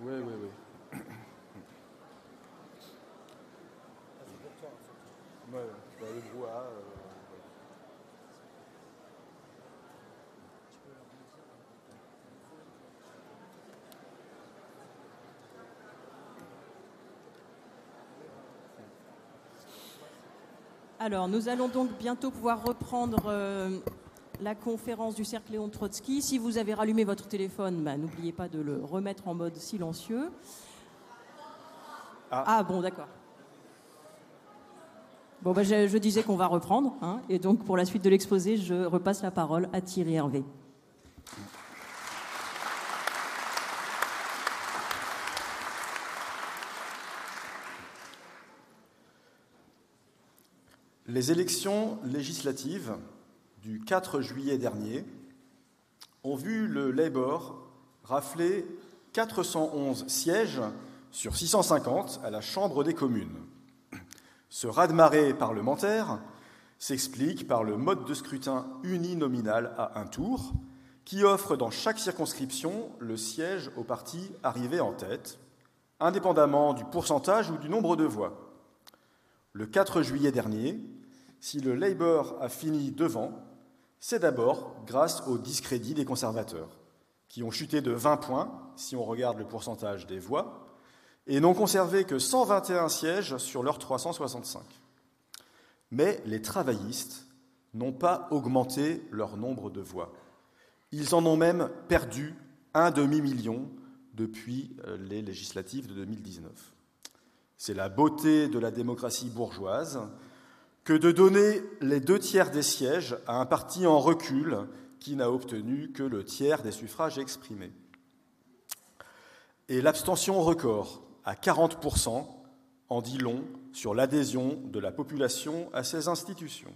Oui, oui, oui. Ouais, le brouhaha. Alors, nous allons donc bientôt pouvoir reprendre la conférence du Cercle Léon Trotsky. Si vous avez rallumé votre téléphone, n'oubliez pas de le remettre en mode silencieux. Ah bon, d'accord. Bon, je disais qu'on va reprendre, hein, et donc pour la suite de l'exposé, je repasse la parole à Thierry Hervé. Les élections législatives du 4 juillet dernier ont vu le Labour rafler 411 sièges sur 650 à la Chambre des communes. Ce raz-de-marée parlementaire s'explique par le mode de scrutin uninominal à un tour qui offre dans chaque circonscription le siège au parti arrivé en tête, indépendamment du pourcentage ou du nombre de voix. Le 4 juillet dernier, si le Labour a fini devant, c'est d'abord grâce au discrédit des conservateurs, qui ont chuté de 20 points, si on regarde le pourcentage des voix, et n'ont conservé que 121 sièges sur leurs 365. Mais les travaillistes n'ont pas augmenté leur nombre de voix. Ils en ont même perdu un demi-million depuis les législatives de 2019. C'est la beauté de la démocratie bourgeoise que de donner les 2/3 des sièges à un parti en recul qui n'a obtenu que le tiers des suffrages exprimés. Et l'abstention record, à 40%, en dit long sur l'adhésion de la population à ces institutions.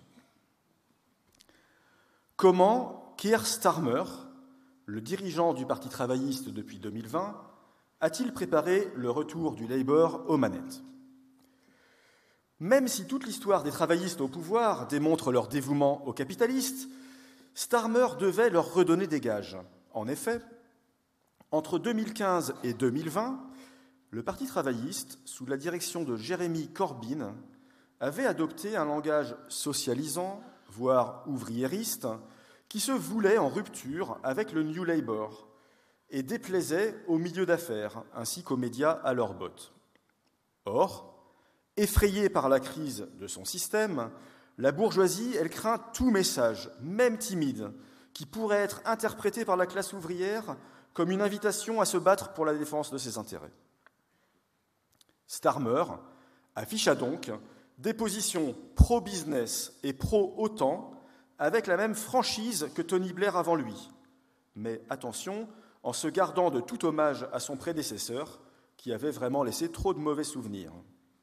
Comment Keir Starmer, le dirigeant du Parti travailliste depuis 2020, a-t-il préparé le retour du Labour aux manettes ? Même si toute l'histoire des travaillistes au pouvoir démontre leur dévouement aux capitalistes, Starmer devait leur redonner des gages. En effet, entre 2015 et 2020, le Parti travailliste, sous la direction de Jeremy Corbyn, avait adopté un langage socialisant, voire ouvriériste, qui se voulait en rupture avec le New Labour et déplaisait aux milieux d'affaires ainsi qu'aux médias à leur botte. Or, effrayée par la crise de son système, la bourgeoisie, elle craint tout message, même timide, qui pourrait être interprété par la classe ouvrière comme une invitation à se battre pour la défense de ses intérêts. Starmer afficha donc des positions pro-business et pro-OTAN avec la même franchise que Tony Blair avant lui. Mais attention, en se gardant de tout hommage à son prédécesseur, qui avait vraiment laissé trop de mauvais souvenirs.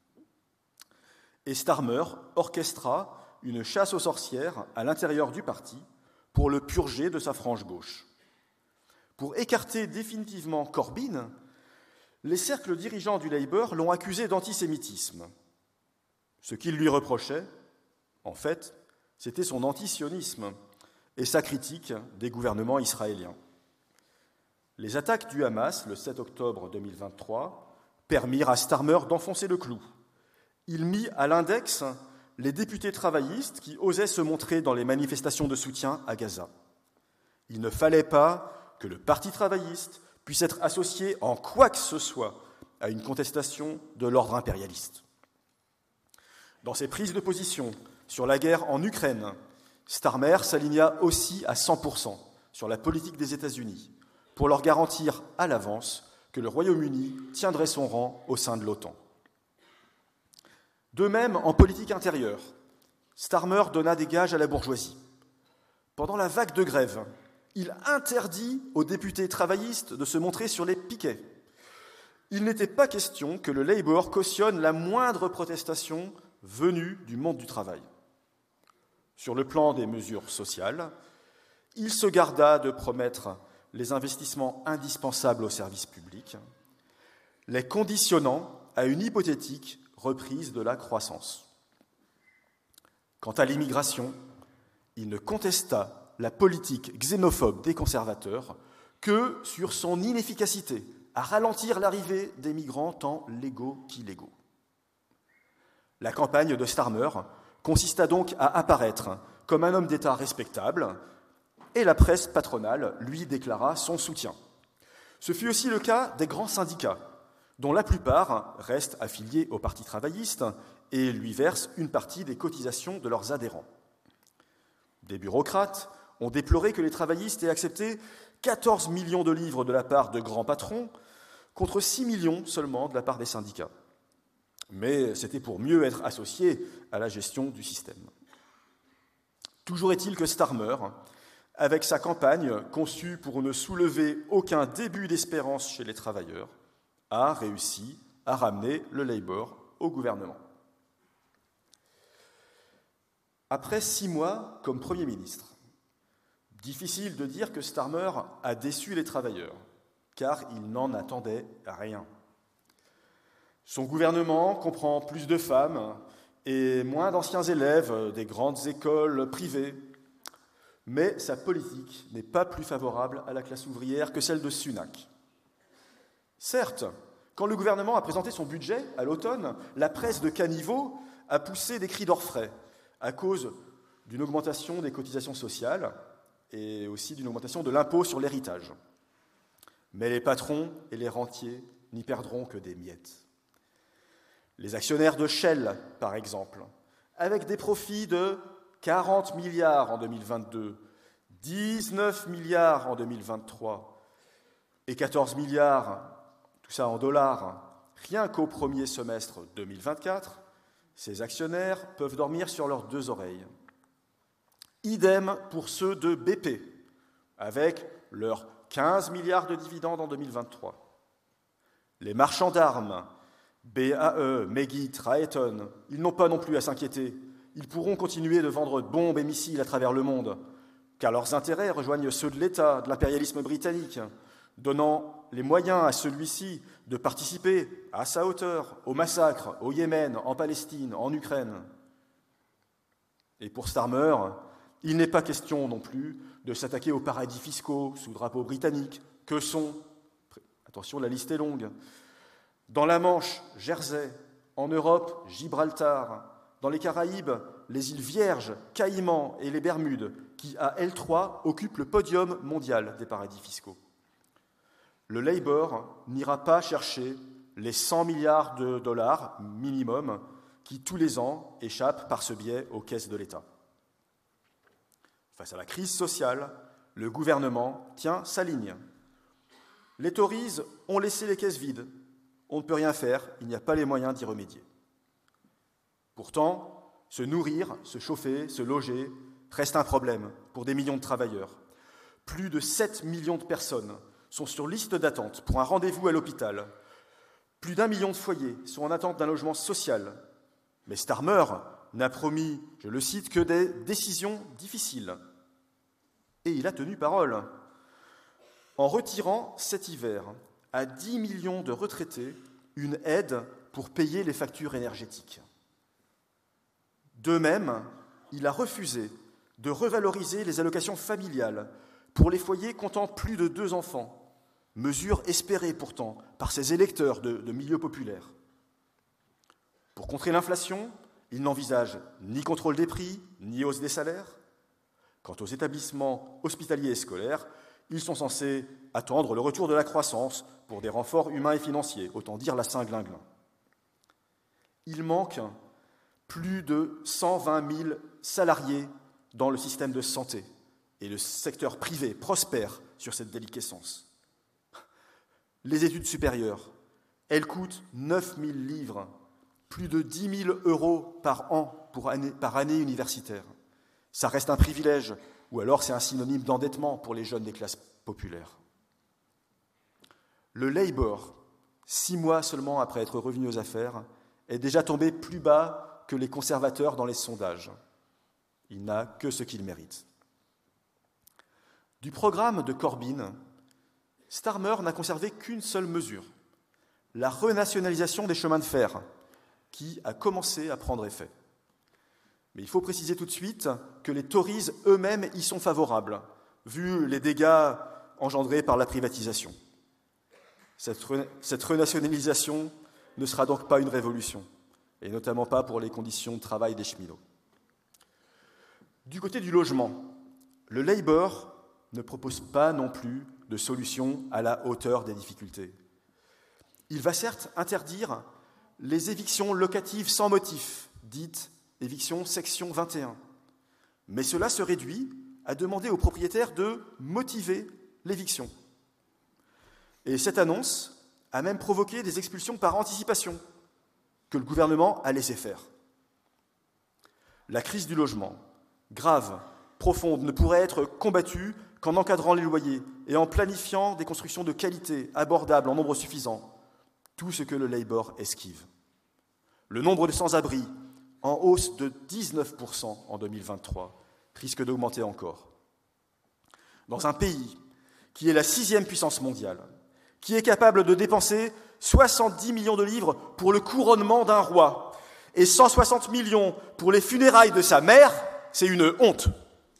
Et Starmer orchestra une chasse aux sorcières à l'intérieur du parti pour le purger de sa frange gauche. Pour écarter définitivement Corbyn, les cercles dirigeants du Labour l'ont accusé d'antisémitisme. Ce qu'ils lui reprochaient, en fait, c'était son antisionisme et sa critique des gouvernements israéliens. Les attaques du Hamas, le 7 octobre 2023, permirent à Starmer d'enfoncer le clou. Il mit à l'index les députés travaillistes qui osaient se montrer dans les manifestations de soutien à Gaza. Il ne fallait pas que le Parti travailliste puisse être associé en quoi que ce soit à une contestation de l'ordre impérialiste. Dans ses prises de position sur la guerre en Ukraine, Starmer s'aligna aussi à 100% sur la politique des États-Unis pour leur garantir à l'avance que le Royaume-Uni tiendrait son rang au sein de l'OTAN. De même, en politique intérieure, Starmer donna des gages à la bourgeoisie. Pendant la vague de grève, il interdit aux députés travaillistes de se montrer sur les piquets. Il n'était pas question que le Labour cautionne la moindre protestation venue du monde du travail. Sur le plan des mesures sociales, il se garda de promettre les investissements indispensables au service public, les conditionnant à une hypothétique reprise de la croissance. Quant à l'immigration, il ne contesta la politique xénophobe des conservateurs que sur son inefficacité, à ralentir l'arrivée des migrants tant légaux qu'illégaux. La campagne de Starmer consista donc à apparaître comme un homme d'État respectable, et la presse patronale lui déclara son soutien. Ce fut aussi le cas des grands syndicats, dont la plupart restent affiliés au Parti travailliste et lui versent une partie des cotisations de leurs adhérents. Des bureaucrates ont déploré que les travaillistes aient accepté 14 millions de livres de la part de grands patrons, contre 6 millions seulement de la part des syndicats. Mais c'était pour mieux être associé à la gestion du système. Toujours est-il que Starmer, avec sa campagne conçue pour ne soulever aucun début d'espérance chez les travailleurs, a réussi à ramener le Labour au gouvernement. Après 6 mois comme Premier ministre, difficile de dire que Starmer a déçu les travailleurs, car il n'en attendait rien. Son gouvernement comprend plus de femmes et moins d'anciens élèves des grandes écoles privées, mais sa politique n'est pas plus favorable à la classe ouvrière que celle de Sunak. Certes, quand le gouvernement a présenté son budget à l'automne, la presse de caniveau a poussé des cris d'orfraie à cause d'une augmentation des cotisations sociales et aussi d'une augmentation de l'impôt sur l'héritage. Mais les patrons et les rentiers n'y perdront que des miettes. Les actionnaires de Shell, par exemple, avec des profits de 40 milliards en 2022, 19 milliards en 2023 et 14 milliards, tout ça en dollars, rien qu'au premier semestre 2024, ces actionnaires peuvent dormir sur leurs 2 oreilles. Idem pour ceux de BP, avec leurs 15 milliards de dividendes en 2023. Les marchands d'armes, BAE, Meggitt, Raytheon, ils n'ont pas non plus à s'inquiéter. Ils pourront continuer de vendre bombes et missiles à travers le monde, car leurs intérêts rejoignent ceux de l'État, de l'impérialisme britannique, donnant les moyens à celui-ci de participer à sa hauteur au massacre au Yémen, en Palestine, en Ukraine. Et pour Starmer, il n'est pas question non plus de s'attaquer aux paradis fiscaux sous drapeau britannique, que sont, attention, la liste est longue, dans la Manche, Jersey, en Europe, Gibraltar, dans les Caraïbes, les îles Vierges, Caïmans et les Bermudes, qui, à L3, occupent le podium mondial des paradis fiscaux. Le Labour n'ira pas chercher les 100 milliards de dollars minimum qui, tous les ans, échappent par ce biais aux caisses de l'État. Face à la crise sociale, le gouvernement tient sa ligne. Les Tories ont laissé les caisses vides. On ne peut rien faire, il n'y a pas les moyens d'y remédier. Pourtant, se nourrir, se chauffer, se loger reste un problème pour des millions de travailleurs. Plus de 7 millions de personnes sont sur liste d'attente pour un rendez-vous à l'hôpital. Plus d'1 million de foyers sont en attente d'un logement social. Mais Starmer n'a promis, je le cite, que des décisions difficiles. Et il a tenu parole. En retirant cet hiver à 10 millions de retraités une aide pour payer les factures énergétiques. De même, il a refusé de revaloriser les allocations familiales pour les foyers comptant plus de 2 enfants, mesure espérée pourtant par ses électeurs de milieux populaires. Pour contrer l'inflation, il n'envisage ni contrôle des prix, ni hausse des salaires. Quant aux établissements hospitaliers et scolaires, ils sont censés attendre le retour de la croissance pour des renforts humains et financiers, autant dire la Saint-Glinglin. Il manque plus de 120 000 salariés dans le système de santé et le secteur privé prospère sur cette déliquescence. Les études supérieures, elles coûtent 9 000 livres, plus de 10 000 euros par an par année universitaire. Ça reste un privilège, ou alors c'est un synonyme d'endettement pour les jeunes des classes populaires. Le Labour, 6 mois seulement après être revenu aux affaires, est déjà tombé plus bas que les conservateurs dans les sondages. Il n'a que ce qu'il mérite. Du programme de Corbyn, Starmer n'a conservé qu'une seule mesure, la renationalisation des chemins de fer, qui a commencé à prendre effet. Mais il faut préciser tout de suite que les Tories eux-mêmes y sont favorables, vu les dégâts engendrés par la privatisation. Cette renationalisation ne sera donc pas une révolution, et notamment pas pour les conditions de travail des cheminots. Du côté du logement, le Labour ne propose pas non plus de solution à la hauteur des difficultés. Il va certes interdire les évictions locatives sans motif, dites évictions section 21, mais cela se réduit à demander aux propriétaires de motiver l'éviction. Et cette annonce a même provoqué des expulsions par anticipation que le gouvernement a laissé faire. La crise du logement, grave, profonde, ne pourrait être combattue qu'en encadrant les loyers et en planifiant des constructions de qualité, abordables, en nombre suffisant, tout ce que le Labour esquive. Le nombre de sans-abri, en hausse de 19% en 2023, risque d'augmenter encore. Dans un pays qui est la 6e puissance mondiale, qui est capable de dépenser 70 millions de livres pour le couronnement d'un roi et 160 millions pour les funérailles de sa mère, c'est une honte.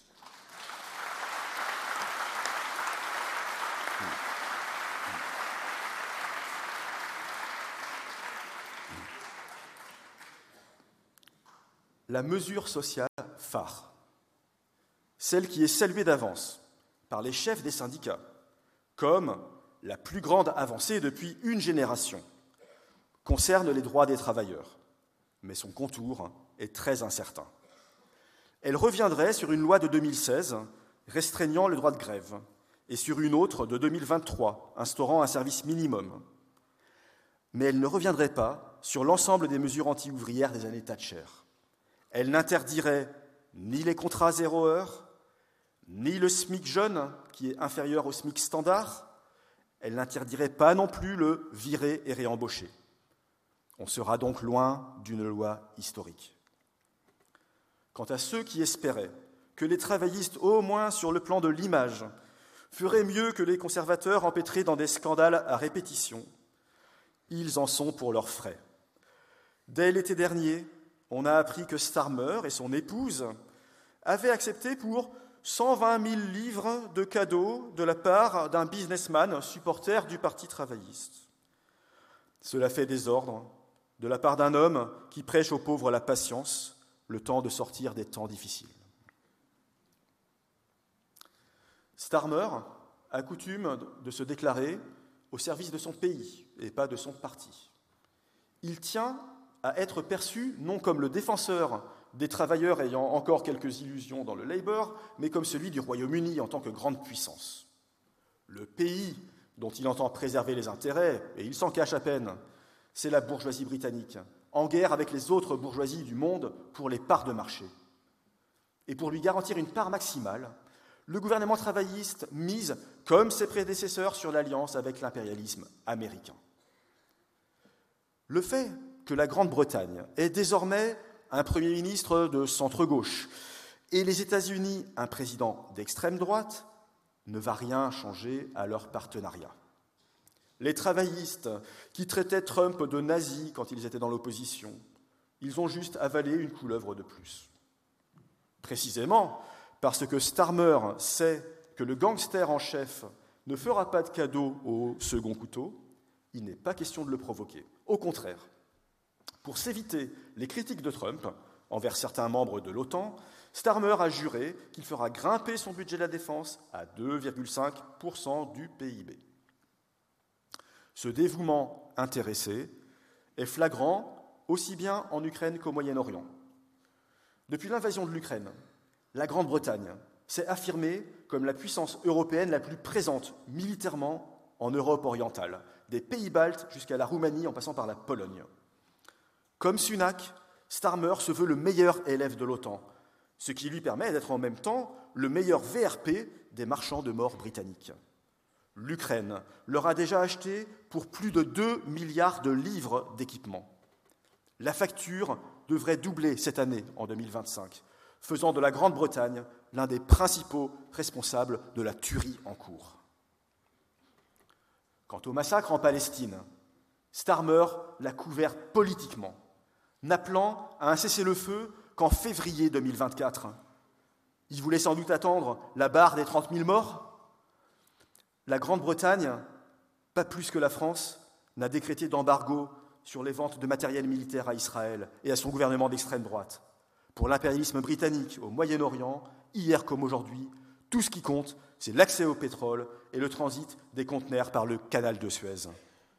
La mesure sociale phare, celle qui est saluée d'avance par les chefs des syndicats comme la plus grande avancée depuis une génération, concerne les droits des travailleurs, mais son contour est très incertain. Elle reviendrait sur une loi de 2016 restreignant le droit de grève et sur une autre de 2023 instaurant un service minimum. Mais elle ne reviendrait pas sur l'ensemble des mesures anti-ouvrières des années Thatcher. Elle n'interdirait ni les contrats 0 heure, ni le SMIC jeune, qui est inférieur au SMIC standard. Elle n'interdirait pas non plus le virer et réembaucher. On sera donc loin d'une loi historique. Quant à ceux qui espéraient que les travaillistes, au moins sur le plan de l'image, feraient mieux que les conservateurs empêtrés dans des scandales à répétition, ils en sont pour leurs frais. Dès l'été dernier, on a appris que Starmer et son épouse avaient accepté pour 120 000 livres de cadeaux de la part d'un businessman supporter du Parti travailliste. Cela fait désordre de la part d'un homme qui prêche aux pauvres la patience, le temps de sortir des temps difficiles. Starmer a coutume de se déclarer au service de son pays et pas de son parti. Il tient à être perçu non comme le défenseur des travailleurs ayant encore quelques illusions dans le Labour, mais comme celui du Royaume-Uni en tant que grande puissance. Le pays dont il entend préserver les intérêts, et il s'en cache à peine, c'est la bourgeoisie britannique, en guerre avec les autres bourgeoisies du monde pour les parts de marché. Et pour lui garantir une part maximale, le gouvernement travailliste mise, comme ses prédécesseurs, sur l'alliance avec l'impérialisme américain. Le fait que la Grande-Bretagne ait désormais un Premier ministre de centre-gauche et les États-Unis un président d'extrême droite ne va rien changer à leur partenariat. Les travaillistes qui traitaient Trump de nazi quand ils étaient dans l'opposition, ils ont juste avalé une couleuvre de plus. Précisément parce que Starmer sait que le gangster en chef ne fera pas de cadeau au second couteau, il n'est pas question de le provoquer. Au contraire, pour s'éviter les critiques de Trump envers certains membres de l'OTAN, Starmer a juré qu'il fera grimper son budget de la défense à 2,5% du PIB. Ce dévouement intéressé est flagrant aussi bien en Ukraine qu'au Moyen-Orient. Depuis l'invasion de l'Ukraine, la Grande-Bretagne s'est affirmée comme la puissance européenne la plus présente militairement en Europe orientale, des pays baltes jusqu'à la Roumanie en passant par la Pologne. Comme Sunak, Starmer se veut le meilleur élève de l'OTAN, ce qui lui permet d'être en même temps le meilleur VRP des marchands de mort britanniques. L'Ukraine leur a déjà acheté pour plus de 2 milliards de livres d'équipement. La facture devrait doubler cette année, en 2025, faisant de la Grande-Bretagne l'un des principaux responsables de la tuerie en cours. Quant au massacre en Palestine, Starmer l'a couvert politiquement, n'appelant à un cessez-le-feu qu'en février 2024. Il voulait sans doute attendre la barre des 30 000 morts. La Grande-Bretagne pas plus que la France n'a décrété d'embargo sur les ventes de matériel militaire à Israël et à son gouvernement d'extrême droite. Pour l'impérialisme britannique au Moyen-Orient, hier comme aujourd'hui, tout ce qui compte, c'est l'accès au pétrole et le transit des conteneurs par le canal de Suez.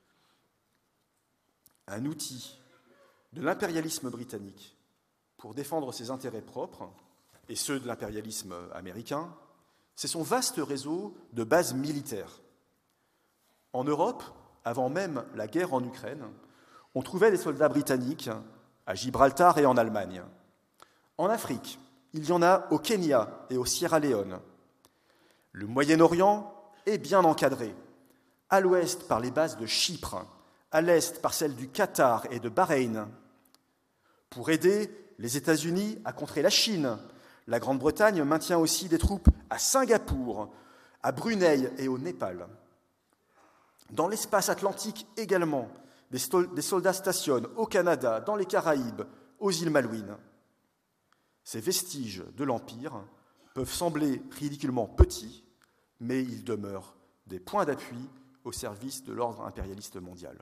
Un outil de l'impérialisme britannique pour défendre ses intérêts propres et ceux de l'impérialisme américain, c'est son vaste réseau de bases militaires. En Europe, avant même la guerre en Ukraine, on trouvait des soldats britanniques à Gibraltar et en Allemagne. En Afrique, il y en a au Kenya et au Sierra Leone. Le Moyen-Orient est bien encadré, à l'ouest par les bases de Chypre, à l'est par celles du Qatar et de Bahreïn. Pour aider les États-Unis à contrer la Chine, la Grande-Bretagne maintient aussi des troupes à Singapour, à Brunei et au Népal. Dans l'espace atlantique également, des soldats stationnent au Canada, dans les Caraïbes, aux îles Malouines. Ces vestiges de l'Empire peuvent sembler ridiculement petits, mais ils demeurent des points d'appui au service de l'ordre impérialiste mondial.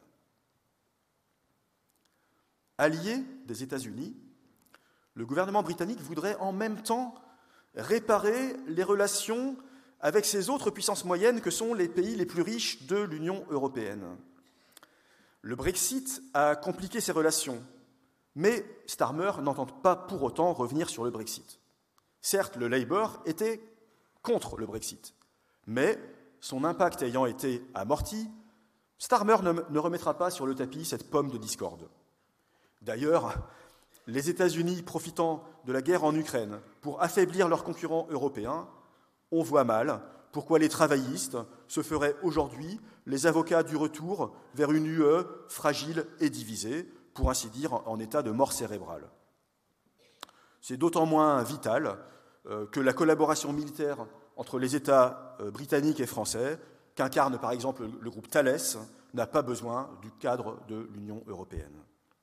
Allié des États-Unis, le gouvernement britannique voudrait en même temps réparer les relations avec ces autres puissances moyennes que sont les pays les plus riches de l'Union européenne. Le Brexit a compliqué ces relations, mais Starmer n'entend pas pour autant revenir sur le Brexit. Certes, le Labour était contre le Brexit, mais son impact ayant été amorti, Starmer ne remettra pas sur le tapis cette pomme de discorde. D'ailleurs, les États-Unis, profitant de la guerre en Ukraine pour affaiblir leurs concurrents européens, on voit mal pourquoi les travaillistes se feraient aujourd'hui les avocats du retour vers une UE fragile et divisée, pour ainsi dire en état de mort cérébrale. C'est d'autant moins vital que la collaboration militaire entre les États britanniques et français, qu'incarne par exemple le groupe Thales, n'a pas besoin du cadre de l'Union européenne.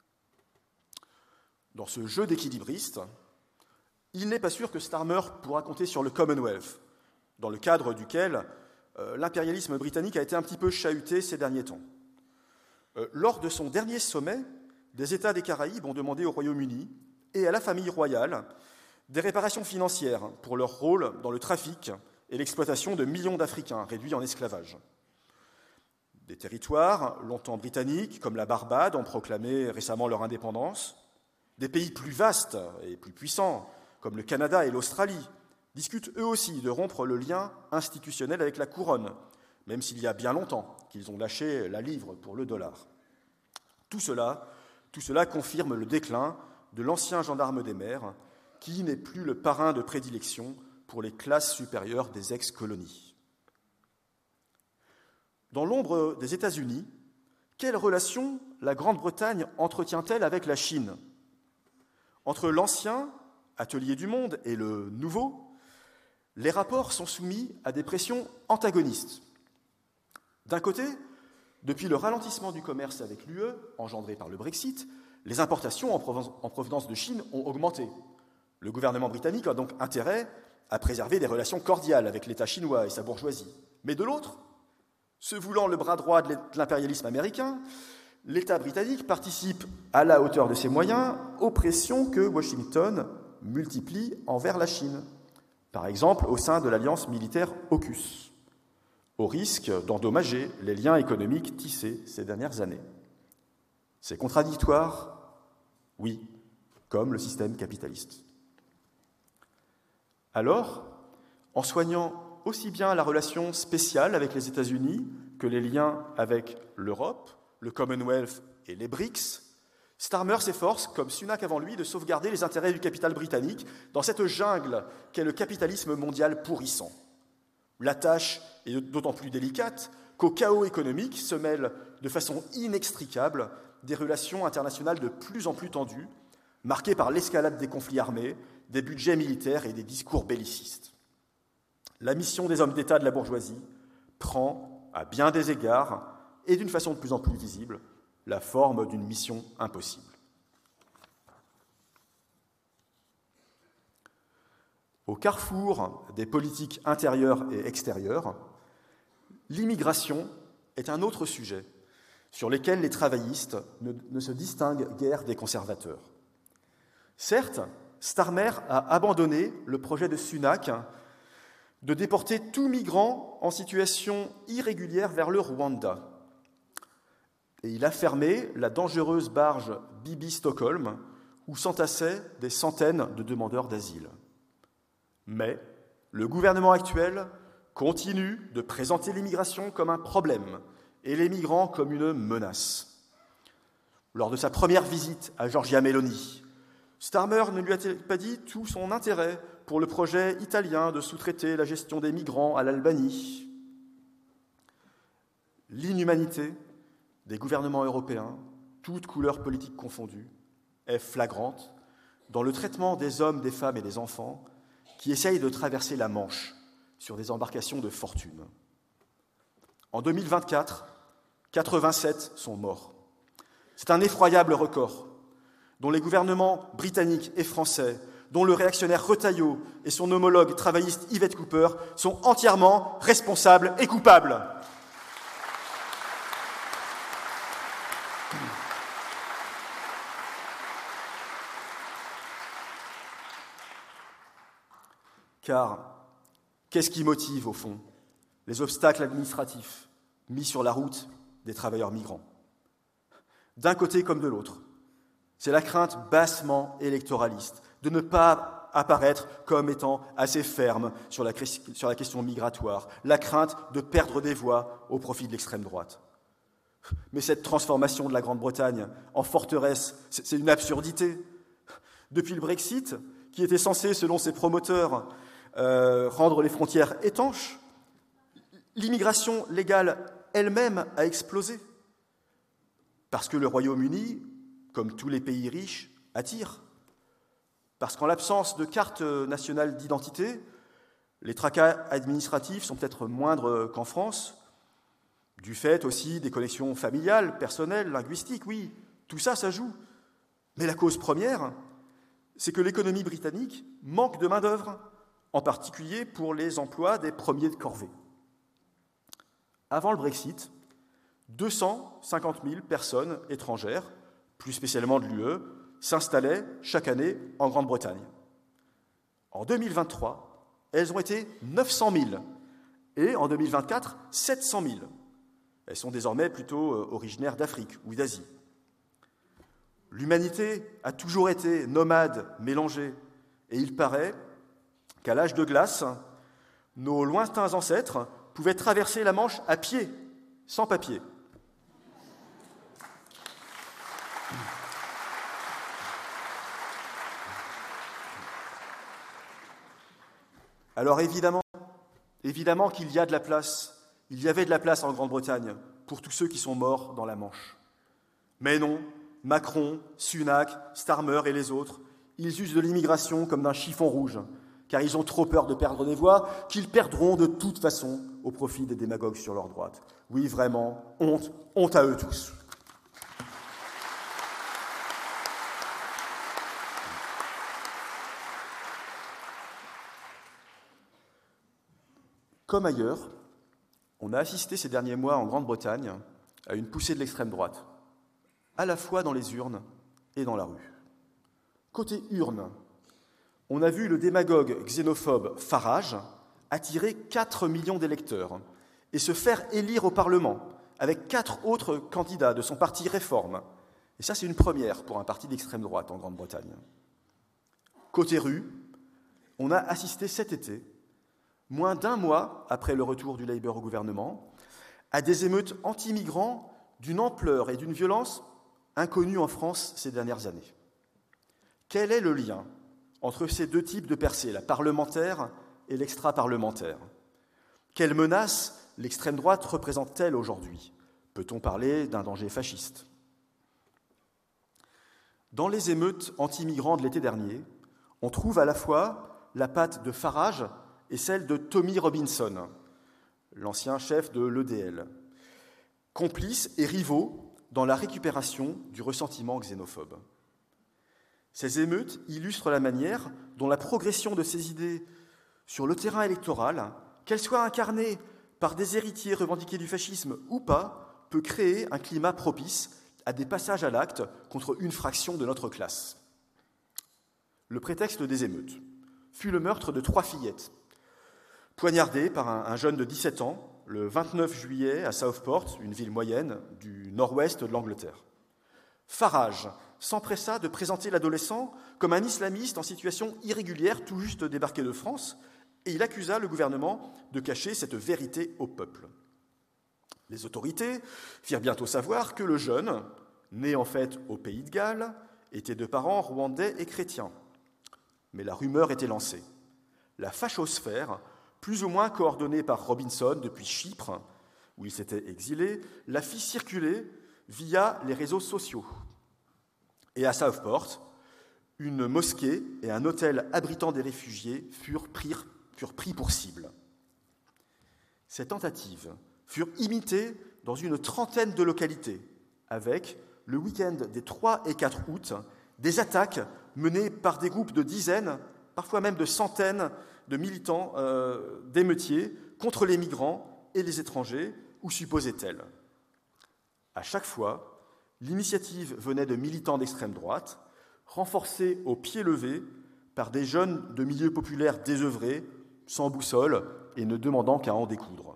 Dans ce jeu d'équilibristes, il n'est pas sûr que Starmer pourra compter sur le Commonwealth, dans le cadre duquel l'impérialisme britannique a été un petit peu chahuté ces derniers temps. Lors de son dernier sommet, des États des Caraïbes ont demandé au Royaume-Uni et à la famille royale des réparations financières pour leur rôle dans le trafic et l'exploitation de millions d'Africains réduits en esclavage. Des territoires longtemps britanniques, comme la Barbade, ont proclamé récemment leur indépendance. Des pays plus vastes et plus puissants, comme le Canada et l'Australie, discutent eux aussi de rompre le lien institutionnel avec la couronne, même s'il y a bien longtemps qu'ils ont lâché la livre pour le dollar. Tout cela confirme le déclin de l'ancien gendarme des mers, qui n'est plus le parrain de prédilection pour les classes supérieures des ex-colonies. Dans l'ombre des États-Unis, quelle relation la Grande-Bretagne entretient-elle avec la Chine ? Entre l'ancien atelier du monde et le nouveau, les rapports sont soumis à des pressions antagonistes. D'un côté, depuis le ralentissement du commerce avec l'UE, engendré par le Brexit, les importations en provenance de Chine ont augmenté. Le gouvernement britannique a donc intérêt à préserver des relations cordiales avec l'État chinois et sa bourgeoisie. Mais de l'autre, se voulant le bras droit de l'impérialisme américain, l'État britannique participe, à la hauteur de ses moyens, aux pressions que Washington multiplie envers la Chine, par exemple au sein de l'alliance militaire AUKUS, au risque d'endommager les liens économiques tissés ces dernières années. C'est contradictoire, oui, comme le système capitaliste. Alors, en soignant aussi bien la relation spéciale avec les États-Unis que les liens avec l'Europe, le Commonwealth et les BRICS, Starmer s'efforce, comme Sunak avant lui, de sauvegarder les intérêts du capital britannique dans cette jungle qu'est le capitalisme mondial pourrissant. La tâche est d'autant plus délicate qu'au chaos économique se mêlent de façon inextricable des relations internationales de plus en plus tendues, marquées par l'escalade des conflits armés, des budgets militaires et des discours bellicistes. La mission des hommes d'État de la bourgeoisie prend, à bien des égards, et d'une façon de plus en plus visible, la forme d'une mission impossible. Au carrefour des politiques intérieures et extérieures, l'immigration est un autre sujet sur lequel les travaillistes ne se distinguent guère des conservateurs. Certes, Starmer a abandonné le projet de Sunak de déporter tout migrant en situation irrégulière vers le Rwanda. Et il a fermé la dangereuse barge Bibi Stockholm, où s'entassaient des centaines de demandeurs d'asile. Mais le gouvernement actuel continue de présenter l'immigration comme un problème et les migrants comme une menace. Lors de sa première visite à Giorgia Meloni, Starmer ne lui a-t-il pas dit tout son intérêt pour le projet italien de sous-traiter la gestion des migrants à l'Albanie? L'inhumanité des gouvernements européens, toutes couleurs politiques confondues, est flagrante dans le traitement des hommes, des femmes et des enfants qui essayent de traverser la Manche sur des embarcations de fortune. En 2024, 87 sont morts. C'est un effroyable record dont les gouvernements britanniques et français, dont le réactionnaire Retailleau et son homologue travailliste Yvette Cooper sont entièrement responsables et coupables. Car qu'est-ce qui motive, au fond, les obstacles administratifs mis sur la route des travailleurs migrants? D'un côté comme de l'autre, c'est la crainte bassement électoraliste de ne pas apparaître comme étant assez ferme sur la question migratoire, la crainte de perdre des voix au profit de l'extrême droite. Mais cette transformation de la Grande-Bretagne en forteresse, c'est une absurdité. Depuis le Brexit, qui était censé, selon ses promoteurs, rendre les frontières étanches, l'immigration légale elle-même a explosé. Parce que le Royaume-Uni, comme tous les pays riches, attire. Parce qu'en l'absence de carte nationale d'identité, les tracas administratifs sont peut-être moindres qu'en France, du fait aussi des connexions familiales, personnelles, linguistiques, oui, tout ça, ça joue. Mais la cause première, c'est que l'économie britannique manque de main-d'œuvre, en particulier pour les emplois des premiers de corvée. Avant le Brexit, 250 000 personnes étrangères, plus spécialement de l'UE, s'installaient chaque année en Grande-Bretagne. En 2023, elles ont été 900 000 et en 2024, 700 000. Elles sont désormais plutôt originaires d'Afrique ou d'Asie. L'humanité a toujours été nomade, mélangée, et il paraît qu'à l'âge de glace, nos lointains ancêtres pouvaient traverser la Manche à pied, sans papier. Alors évidemment qu'il y a de la place, il y avait de la place en Grande-Bretagne pour tous ceux qui sont morts dans la Manche. Mais non, Macron, Sunak, Starmer et les autres, ils usent de l'immigration comme d'un chiffon rouge, car ils ont trop peur de perdre des voix qu'ils perdront de toute façon au profit des démagogues sur leur droite. Oui, vraiment, honte à eux tous. Comme ailleurs, on a assisté ces derniers mois en Grande-Bretagne à une poussée de l'extrême droite, à la fois dans les urnes et dans la rue. Côté urne, on a vu le démagogue xénophobe Farage attirer 4 millions d'électeurs et se faire élire au Parlement avec 4 autres candidats de son parti Réforme. Et ça, c'est une première pour un parti d'extrême droite en Grande-Bretagne. Côté rue, on a assisté cet été, moins d'un mois après le retour du Labour au gouvernement, à des émeutes anti-migrants d'une ampleur et d'une violence inconnues en France ces dernières années. Quel est le lien entre ces deux types de percées, la parlementaire et l'extra-parlementaire? Quelle menace l'extrême droite représente-t-elle aujourd'hui? Peut-on parler d'un danger fasciste? Dans les émeutes anti-migrants de l'été dernier, on trouve à la fois la patte de Farage et celle de Tommy Robinson, l'ancien chef de l'EDL, complices et rivaux dans la récupération du ressentiment xénophobe. Ces émeutes illustrent la manière dont la progression de ces idées sur le terrain électoral, qu'elles soient incarnées par des héritiers revendiqués du fascisme ou pas, peut créer un climat propice à des passages à l'acte contre une fraction de notre classe. Le prétexte des émeutes fut le meurtre de 3 fillettes, poignardées par un jeune de 17 ans le 29 juillet à Southport, une ville moyenne du nord-ouest de l'Angleterre. Farage s'empressa de présenter l'adolescent comme un islamiste en situation irrégulière tout juste débarqué de France, et il accusa le gouvernement de cacher cette vérité au peuple. Les autorités firent bientôt savoir que le jeune, né en fait au Pays de Galles, était de parents rwandais et chrétiens. Mais la rumeur était lancée. La fachosphère, plus ou moins coordonnée par Robinson depuis Chypre, où il s'était exilé, la fit circuler via les réseaux sociaux. Et à Southport, une mosquée et un hôtel abritant des réfugiés furent pris pour cible. Ces tentatives furent imitées dans une trentaine de localités, avec, le week-end des 3 et 4 août, des attaques menées par des groupes de dizaines, parfois même de centaines de militants d'émeutiers contre les migrants et les étrangers, ou supposés tels. À chaque fois, l'initiative venait de militants d'extrême droite, renforcés au pied levé par des jeunes de milieux populaires désœuvrés, sans boussole et ne demandant qu'à en découdre.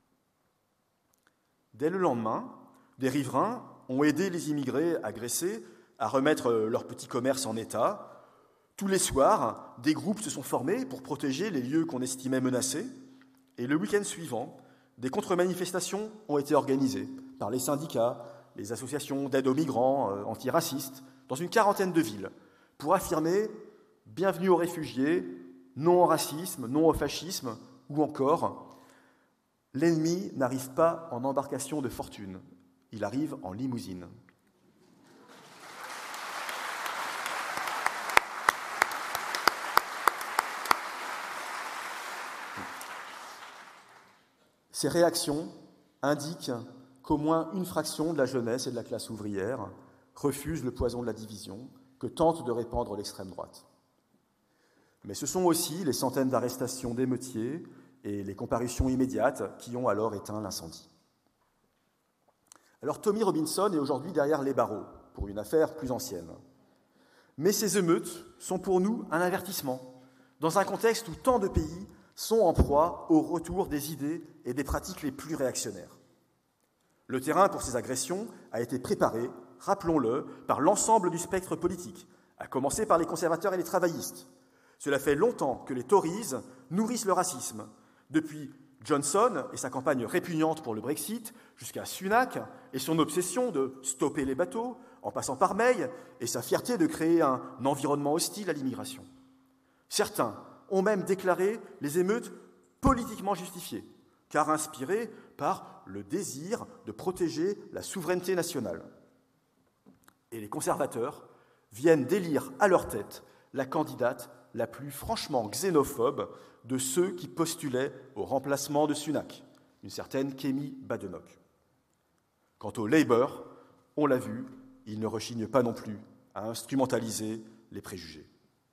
Dès le lendemain, des riverains ont aidé les immigrés agressés à remettre leur petit commerce en état. Tous les soirs, des groupes se sont formés pour protéger les lieux qu'on estimait menacés, et le week-end suivant, des contre-manifestations ont été organisées par les syndicats, les associations d'aide aux migrants, antiracistes, dans une quarantaine de villes, pour affirmer « Bienvenue aux réfugiés », non au racisme, non au fascisme, ou encore « L'ennemi n'arrive pas en embarcation de fortune, il arrive en limousine ». Ces réactions indiquent qu'au moins une fraction de la jeunesse et de la classe ouvrière refuse le poison de la division que tente de répandre l'extrême droite. Mais ce sont aussi les centaines d'arrestations d'émeutiers et les comparutions immédiates qui ont alors éteint l'incendie. Alors Tommy Robinson est aujourd'hui derrière les barreaux pour une affaire plus ancienne. Mais ces émeutes sont pour nous un avertissement, dans un contexte où tant de pays sont en proie au retour des idées et des pratiques les plus réactionnaires. Le terrain pour ces agressions a été préparé, rappelons-le, par l'ensemble du spectre politique, à commencer par les conservateurs et les travaillistes. Cela fait longtemps que les Tories nourrissent le racisme, depuis Johnson et sa campagne répugnante pour le Brexit, jusqu'à Sunak et son obsession de stopper les bateaux, en passant par May et sa fierté de créer un environnement hostile à l'immigration. Certains ont même déclaré les émeutes politiquement justifiées, car inspirées par le désir de protéger la souveraineté nationale. Et les conservateurs viennent d'élire à leur tête la candidate la plus franchement xénophobe de ceux qui postulaient au remplacement de Sunak, une certaine Kemi Badenoch. Quant au Labour, on l'a vu, il ne rechigne pas non plus à instrumentaliser les préjugés.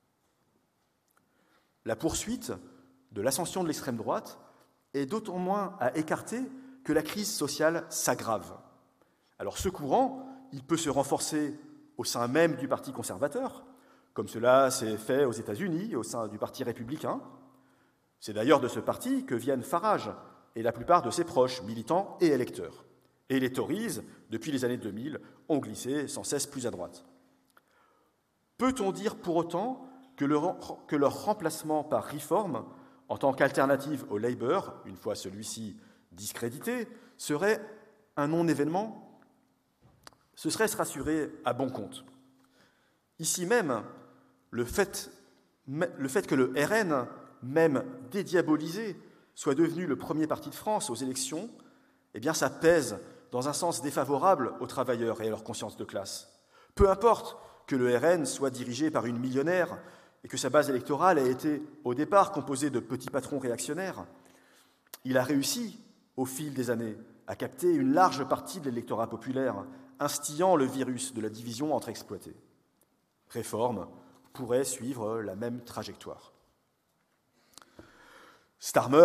La poursuite de l'ascension de l'extrême droite est d'autant moins à écarter que la crise sociale s'aggrave. Alors ce courant, il peut se renforcer au sein même du Parti conservateur, comme cela s'est fait aux États-Unis, au sein du Parti républicain. C'est d'ailleurs de ce parti que viennent Farage et la plupart de ses proches, militants et électeurs. Et les Tories, depuis les années 2000, ont glissé sans cesse plus à droite. Peut-on dire pour autant que leur remplacement par Reform, en tant qu'alternative au Labour, une fois celui-ci discrédité, serait un non-événement? Ce serait se rassurer à bon compte. Ici même, le fait que le RN, même dédiabolisé, soit devenu le premier parti de France aux élections, eh bien ça pèse dans un sens défavorable aux travailleurs et à leur conscience de classe. Peu importe que le RN soit dirigé par une millionnaire et que sa base électorale ait été au départ composée de petits patrons réactionnaires, il a réussi, au fil des années, à capter une large partie de l'électorat populaire, instillant le virus de la division entre exploités. Réforme pourrait suivre la même trajectoire. Starmer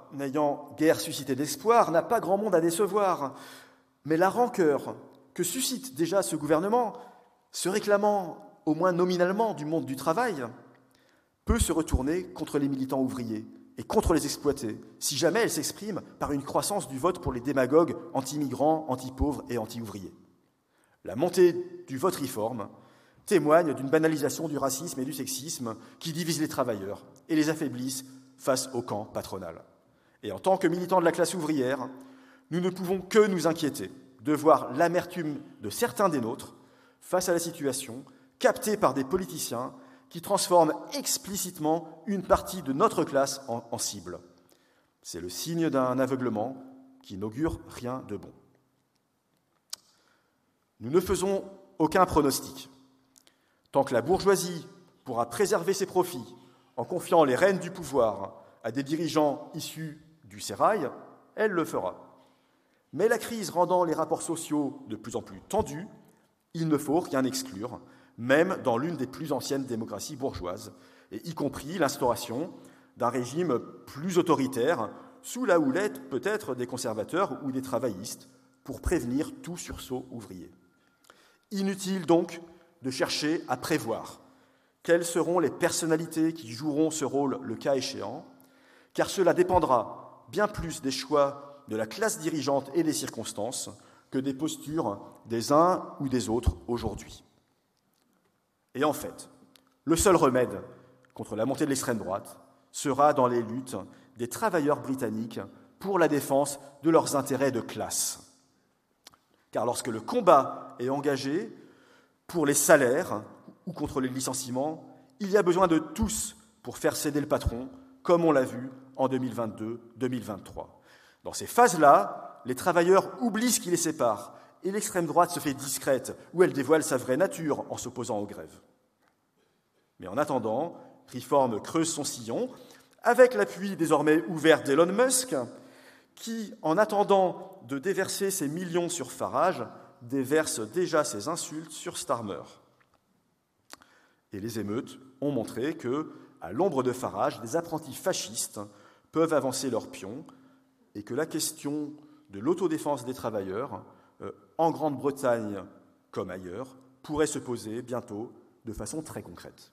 n'ayant guère suscité d'espoir, n'a pas grand monde à décevoir. Mais la rancœur que suscite déjà ce gouvernement, se réclamant au moins nominalement du monde du travail, peut se retourner contre les militants ouvriers et contre les exploités, si jamais elle s'exprime par une croissance du vote pour les démagogues anti-migrants, anti-pauvres et anti-ouvriers. La montée du vote réforme témoigne d'une banalisation du racisme et du sexisme qui divise les travailleurs et les affaiblissent face au camp patronal. Et en tant que militants de la classe ouvrière, nous ne pouvons que nous inquiéter de voir l'amertume de certains des nôtres face à la situation captée par des politiciens qui transforment explicitement une partie de notre classe en cible. C'est le signe d'un aveuglement qui n'augure rien de bon. Nous ne faisons aucun pronostic. Tant que la bourgeoisie pourra préserver ses profits en confiant les rênes du pouvoir à des dirigeants issus du sérail, elle le fera. Mais la crise rendant les rapports sociaux de plus en plus tendus, il ne faut rien exclure, même dans l'une des plus anciennes démocraties bourgeoises, et y compris l'instauration d'un régime plus autoritaire, sous la houlette peut-être des conservateurs ou des travaillistes, pour prévenir tout sursaut ouvrier. Inutile donc de chercher à prévoir quelles seront les personnalités qui joueront ce rôle le cas échéant, car cela dépendra bien plus des choix de la classe dirigeante et des circonstances que des postures des uns ou des autres aujourd'hui. Et en fait, le seul remède contre la montée de l'extrême droite sera dans les luttes des travailleurs britanniques pour la défense de leurs intérêts de classe. Car lorsque le combat est engagé pour les salaires ou contre les licenciements, il y a besoin de tous pour faire céder le patron, comme on l'a vu en 2022-2023. Dans ces phases-là, les travailleurs oublient ce qui les sépare et l'extrême droite se fait discrète, où elle dévoile sa vraie nature en s'opposant aux grèves. Mais en attendant, Reform creuse son sillon, avec l'appui désormais ouvert d'Elon Musk, qui, en attendant de déverser ses millions sur Farage, déverse déjà ses insultes sur Starmer. Et les émeutes ont montré que, à l'ombre de Farage, des apprentis fascistes peuvent avancer leurs pions et que la question de l'autodéfense des travailleurs, en Grande-Bretagne comme ailleurs, pourrait se poser bientôt de façon très concrète.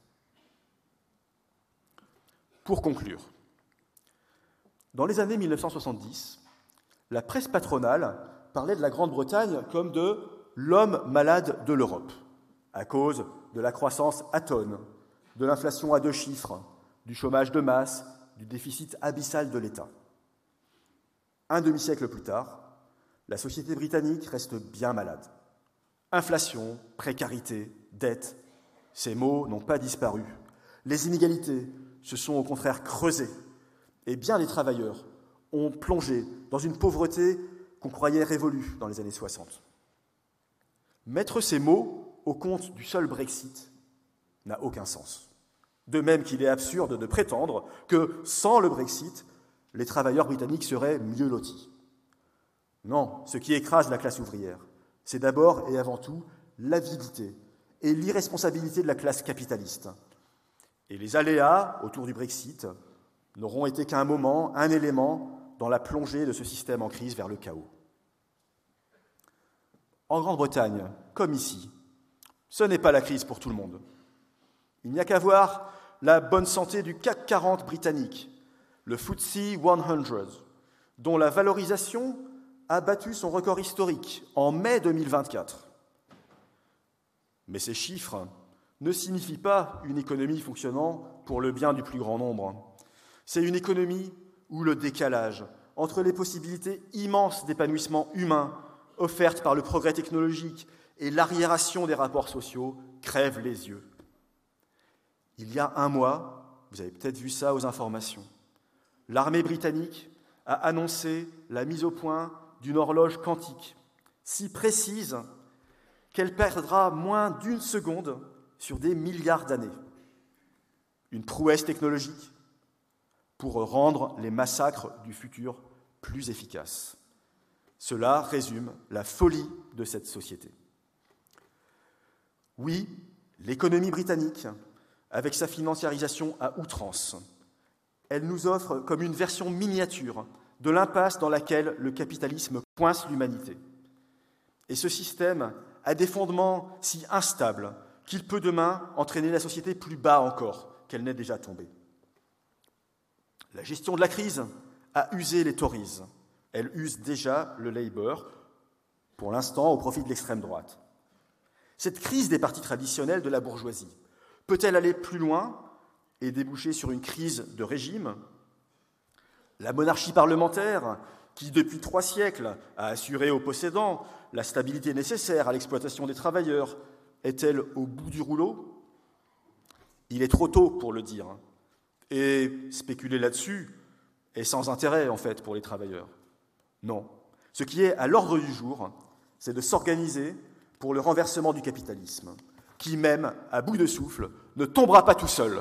Pour conclure, dans les années 1970, la presse patronale parlait de la Grande-Bretagne comme de l'homme malade de l'Europe, à cause de la croissance atone, de l'inflation à 2 chiffres, du chômage de masse, du déficit abyssal de l'État. Un demi-siècle plus tard, la société britannique reste bien malade. Inflation, précarité, dette, ces mots n'ont pas disparu. Les inégalités se sont au contraire creusées, et bien des travailleurs ont plongé dans une pauvreté qu'on croyait révolue dans les années 60. Mettre ces mots au compte du seul Brexit n'a aucun sens. De même qu'il est absurde de prétendre que, sans le Brexit, les travailleurs britanniques seraient mieux lotis. Non, ce qui écrase la classe ouvrière, c'est d'abord et avant tout l'avidité et l'irresponsabilité de la classe capitaliste. Et les aléas autour du Brexit n'auront été qu'un moment, un élément dans la plongée de ce système en crise vers le chaos. En Grande-Bretagne, comme ici, ce n'est pas la crise pour tout le monde. Il n'y a qu'à voir la bonne santé du CAC 40 britannique, le FTSE 100, dont la valorisation a battu son record historique en mai 2024. Mais ces chiffres ne signifient pas une économie fonctionnant pour le bien du plus grand nombre. C'est une économie où le décalage entre les possibilités immenses d'épanouissement humain offertes par le progrès technologique et l'arriération des rapports sociaux crève les yeux. Il y a un mois, vous avez peut-être vu ça aux informations, l'armée britannique a annoncé la mise au point d'une horloge quantique, si précise qu'elle perdra moins d'1 seconde sur des milliards d'années. Une prouesse technologique pour rendre les massacres du futur plus efficaces. Cela résume la folie de cette société. Oui, l'économie britannique, avec sa financiarisation à outrance, elle nous offre comme une version miniature de l'impasse dans laquelle le capitalisme coince l'humanité. Et ce système a des fondements si instables qu'il peut demain entraîner la société plus bas encore qu'elle n'est déjà tombée. La gestion de la crise a usé les Tories. Elle use déjà le Labour, pour l'instant au profit de l'extrême droite. Cette crise des partis traditionnels de la bourgeoisie peut-elle aller plus loin et déboucher sur une crise de régime ? La monarchie parlementaire, qui depuis 3 siècles a assuré aux possédants la stabilité nécessaire à l'exploitation des travailleurs, est-elle au bout du rouleau ? Il est trop tôt pour le dire. Et spéculer là-dessus est sans intérêt, en fait, pour les travailleurs. Non. Ce qui est à l'ordre du jour, c'est de s'organiser pour le renversement du capitalisme, qui, même à bout de souffle, ne tombera pas tout seul.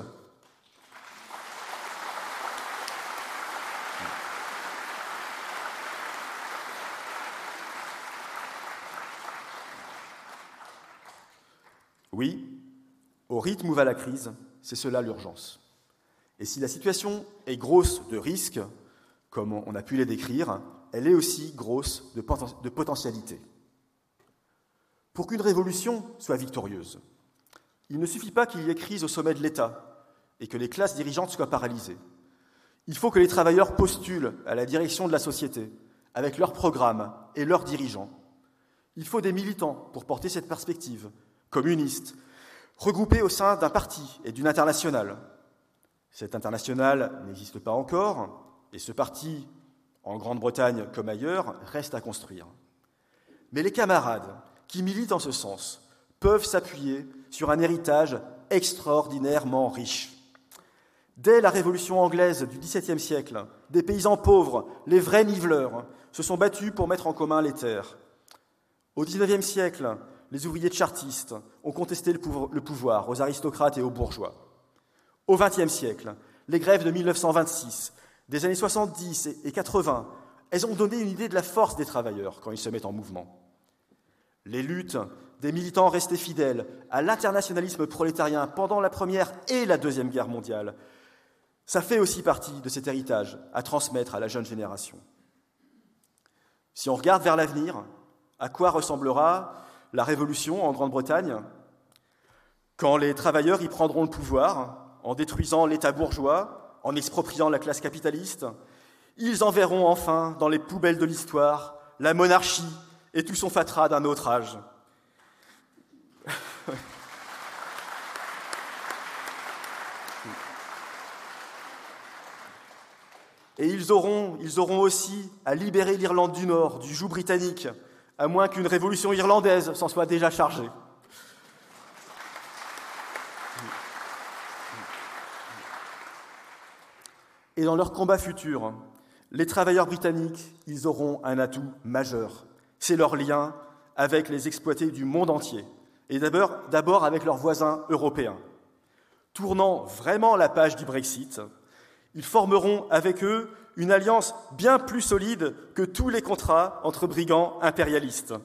Oui, au rythme où va la crise, c'est cela l'urgence. Et si la situation est grosse de risques, comme on a pu les décrire, elle est aussi grosse de potentialités. Pour qu'une révolution soit victorieuse, il ne suffit pas qu'il y ait crise au sommet de l'État et que les classes dirigeantes soient paralysées. Il faut que les travailleurs postulent à la direction de la société avec leurs programmes et leurs dirigeants. Il faut des militants pour porter cette perspective, communistes, regroupés au sein d'un parti et d'une internationale. Cette internationale n'existe pas encore, et ce parti, en Grande-Bretagne comme ailleurs, reste à construire. Mais les camarades qui militent en ce sens peuvent s'appuyer sur un héritage extraordinairement riche. Dès la Révolution anglaise du XVIIe siècle, des paysans pauvres, les vrais niveleurs, se sont battus pour mettre en commun les terres. Au XIXe siècle, les ouvriers chartistes ont contesté le pouvoir aux aristocrates et aux bourgeois. Au XXe siècle, les grèves de 1926, des années 70 et 80, elles ont donné une idée de la force des travailleurs quand ils se mettent en mouvement. Les luttes des militants restés fidèles à l'internationalisme prolétarien pendant la Première et la Deuxième Guerre mondiale, ça fait aussi partie de cet héritage à transmettre à la jeune génération. Si on regarde vers l'avenir, à quoi ressemblera la révolution en Grande-Bretagne, quand les travailleurs y prendront le pouvoir, en détruisant l'État bourgeois, en expropriant la classe capitaliste, ils enverront enfin dans les poubelles de l'histoire la monarchie et tout son fatras d'un autre âge. Et ils auront aussi à libérer l'Irlande du Nord du joug britannique, à moins qu'une révolution irlandaise s'en soit déjà chargée. Et dans leur combat futur, les travailleurs britanniques, ils auront un atout majeur. C'est leur lien avec les exploités du monde entier, et d'abord avec leurs voisins européens. Tournant vraiment la page du Brexit, ils formeront avec eux une alliance bien plus solide que tous les contrats entre brigands impérialistes.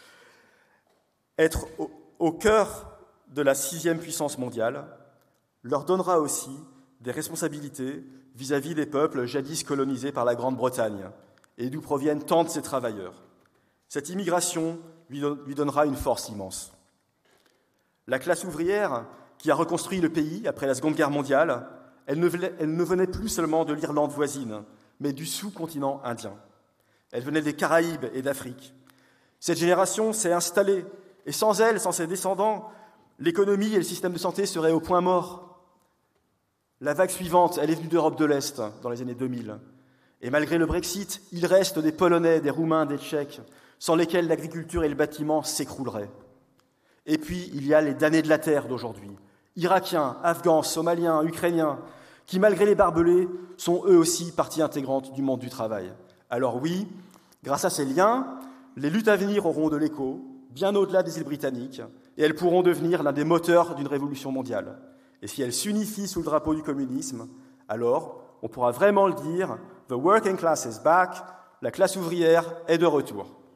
Être au cœur de la 6e puissance mondiale leur donnera aussi des responsabilités vis-à-vis des peuples jadis colonisés par la Grande-Bretagne et d'où proviennent tant de ces travailleurs. Cette immigration lui donnera une force immense. La classe ouvrière qui a reconstruit le pays après la Seconde Guerre mondiale, elle ne venait plus seulement de l'Irlande voisine, mais du sous-continent indien. Elle venait des Caraïbes et d'Afrique. Cette génération s'est installée, et sans elle, sans ses descendants, l'économie et le système de santé seraient au point mort. La vague suivante, elle est venue d'Europe de l'Est dans les années 2000. Et malgré le Brexit, il reste des Polonais, des Roumains, des Tchèques, sans lesquels l'agriculture et le bâtiment s'écrouleraient. Et puis, il y a les damnés de la terre d'aujourd'hui, Irakiens, Afghans, Somaliens, Ukrainiens, qui, malgré les barbelés, sont eux aussi partie intégrante du monde du travail. Alors oui, grâce à ces liens, les luttes à venir auront de l'écho, bien au-delà des îles britanniques, et elles pourront devenir l'un des moteurs d'une révolution mondiale. Et si elles s'unifient sous le drapeau du communisme, alors on pourra vraiment le dire, « The working class is back », la classe ouvrière est de retour.